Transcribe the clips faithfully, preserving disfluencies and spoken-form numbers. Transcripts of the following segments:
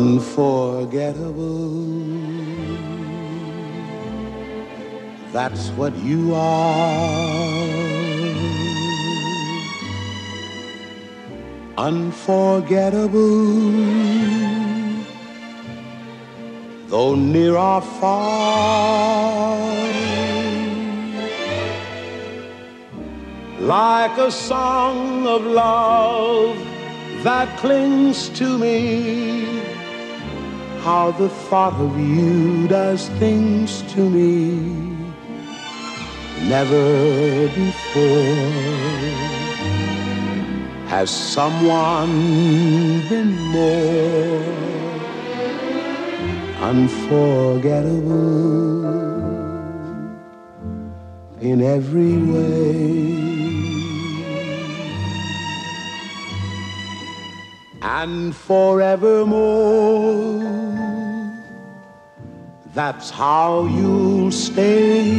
Unforgettable, that's what you are. Unforgettable, though near or far, like a song of love that clings to me. How the thought of you does things to me never before has someone been more unforgettable in every way. And forevermore, that's how you'll stay.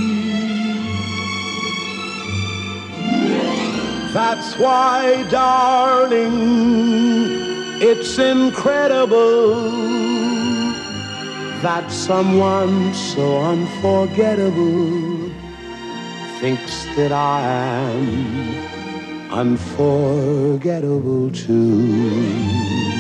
That's why, darling, it's incredible that someone so unforgettable thinks that I am unforgettable too.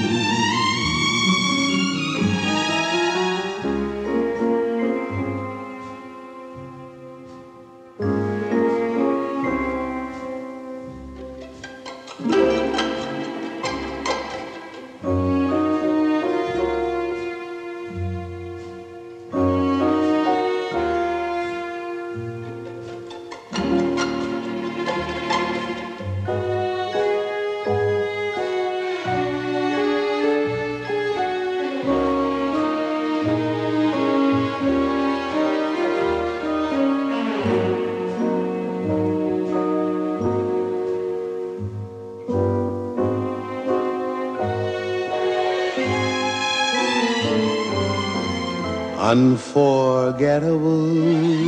Unforgettable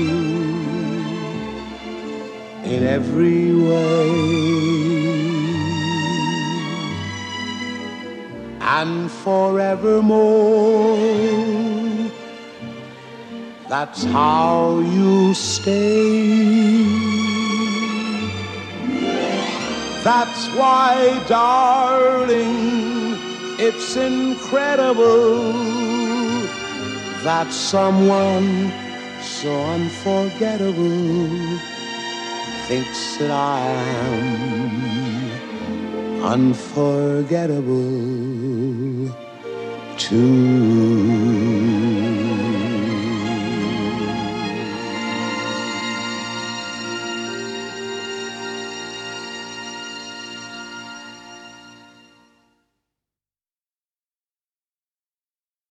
in every way, and forevermore, that's how you stay. That's why, darling, it's incredible that someone so unforgettable thinks that I am unforgettable too.